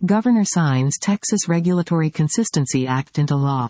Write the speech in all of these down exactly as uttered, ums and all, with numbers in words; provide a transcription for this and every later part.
Governor signs Texas Regulatory Consistency Act into law.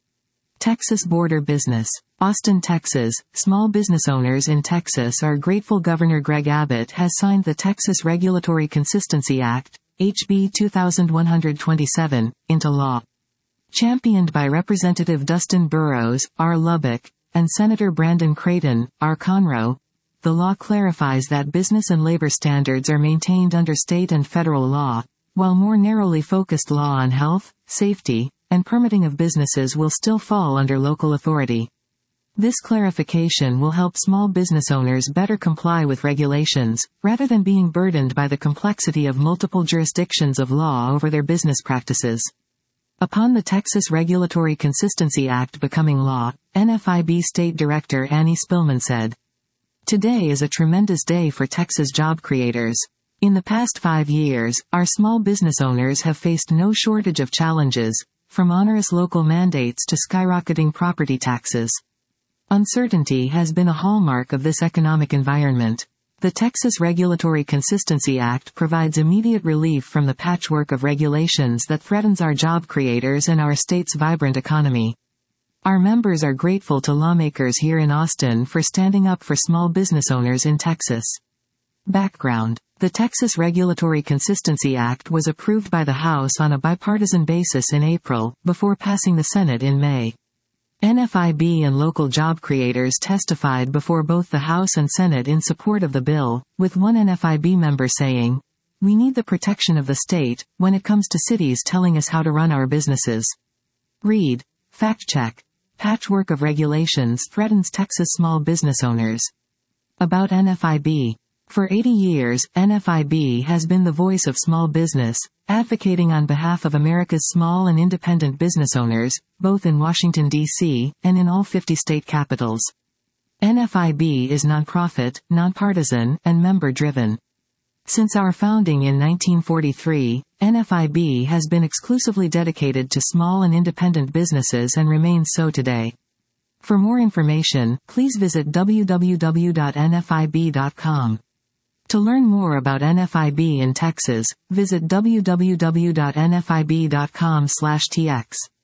Texas Border Business. Austin, Texas. Small business owners in Texas are grateful Governor Greg Abbott has signed the Texas Regulatory Consistency Act, H B two thousand one hundred twenty-seven, into law. Championed by Representative Dustin Burrows, R. Lubbock, and Senator Brandon Creighton, R. Conroe, the law clarifies that business and labor standards are maintained under state and federal law, while more narrowly focused law on health, safety, and permitting of businesses will still fall under local authority. This clarification will help small business owners better comply with regulations, rather than being burdened by the complexity of multiple jurisdictions of law over their business practices. Upon the Texas Regulatory Consistency Act becoming law, N F I B State Director Annie Spillman said, "Today is a tremendous day for Texas job creators. In the past five years, our small business owners have faced no shortage of challenges, from onerous local mandates to skyrocketing property taxes. Uncertainty has been a hallmark of this economic environment. The Texas Regulatory Consistency Act provides immediate relief from the patchwork of regulations that threatens our job creators and our state's vibrant economy. Our members are grateful to lawmakers here in Austin for standing up for small business owners in Texas." Background. The Texas Regulatory Consistency Act was approved by the House on a bipartisan basis in April, before passing the Senate in May. N F I B and local job creators testified before both the House and Senate in support of the bill, with one N F I B member saying, "We need the protection of the state, when it comes to cities telling us how to run our businesses." Read. Fact check. Patchwork of regulations threatens Texas small business owners. About N F I B. For eighty years, N F I B has been the voice of small business, advocating on behalf of America's small and independent business owners, both in Washington, D C, and in all fifty state capitals. N F I B is nonprofit, nonpartisan, and member-driven. Since our founding in nineteen forty-three, N F I B has been exclusively dedicated to small and independent businesses and remains so today. For more information, please visit w w w dot n f i b dot com. To learn more about N F I B in Texas, visit w w w dot n f i b dot com slash t x.